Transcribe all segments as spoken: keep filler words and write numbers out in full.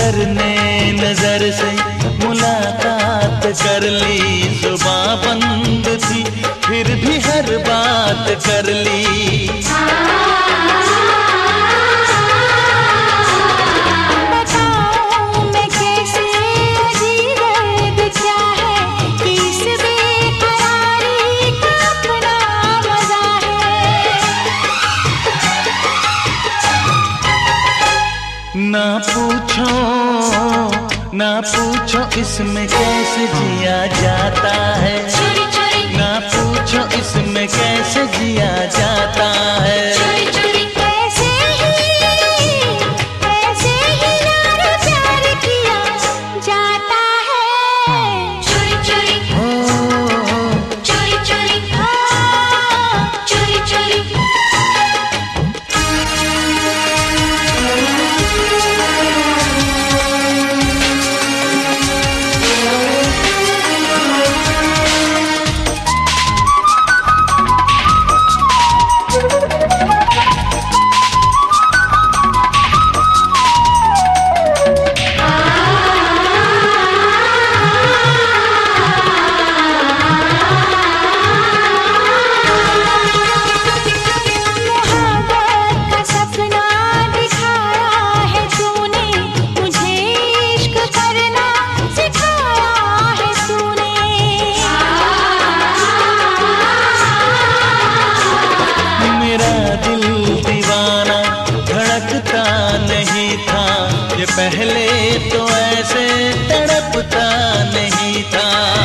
नजर ने नजर से मुलाकात कर ली, जुबां बंद थी फिर भी हर बात कर ली। बताऊं मैं कैसे अजीब दर्द क्या है, कि इस बेकरारी का अपना मजा है। ना पूछो ना पूछो इसमें कैसे जिया जाता है, चोरी चोरी ना पूछो इसमें कैसे जिया जाता है। चोरी चोरी ऐसे ही ऐसे ही यार प्यार किया जाता है। चोरी चोरी हो चोरी चोरी हाँ चोरी चोरी। पहले तो ऐसे तड़पता नहीं था।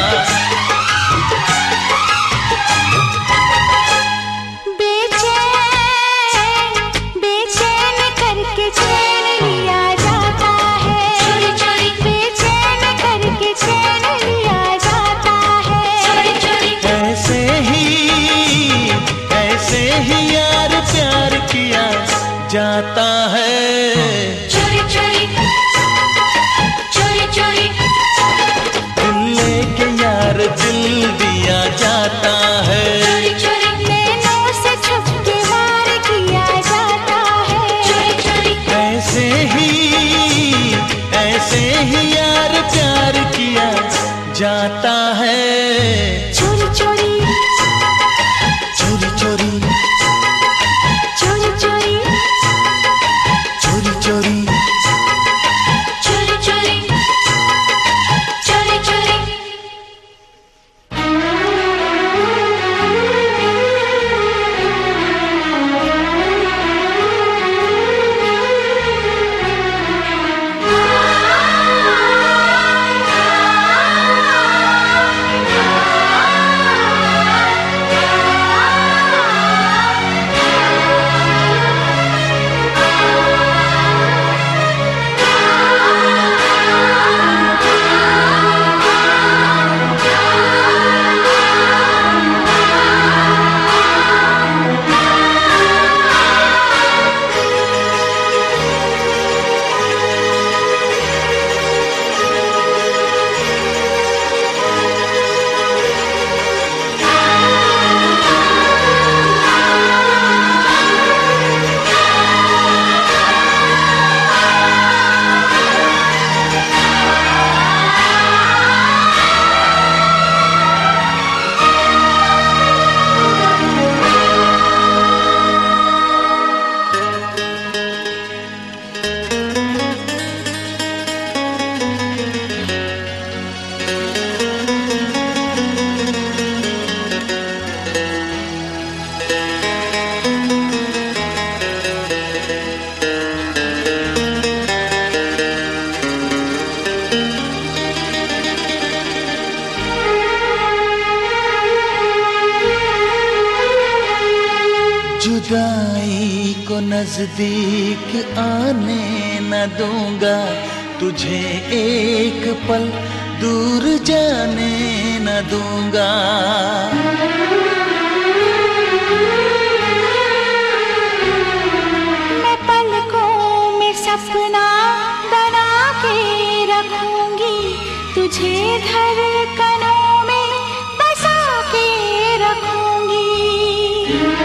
बेचैन बेचैन करके चैन लिया जाता है। चोरी चोरी बेचैन करके चैन लिया जाता है। चोरी चोरी ऐसे ही ऐसे ही यार प्यार किया जाता है। चोरी चोरी चोरी चोरी दिल लेके यार दिल दिया जाता है। चोरी चोरी नैनों से छुप के वार किया जाता है। चोरी चोरी ऐसे ही ऐसे ही यार प्यार किया जाता है। चोरी चोरी चोरी चोरी चोरी चोरी चोरी चोरी चोरी चोरी चोरी चोरी। जुदाई को नजदीक आने न दूंगा, तुझे एक पल दूर जाने न दूंगा। मैं पलकों में सपना बना के रखूंगी, तुझे धड़कनों में बसा के रखूंगी।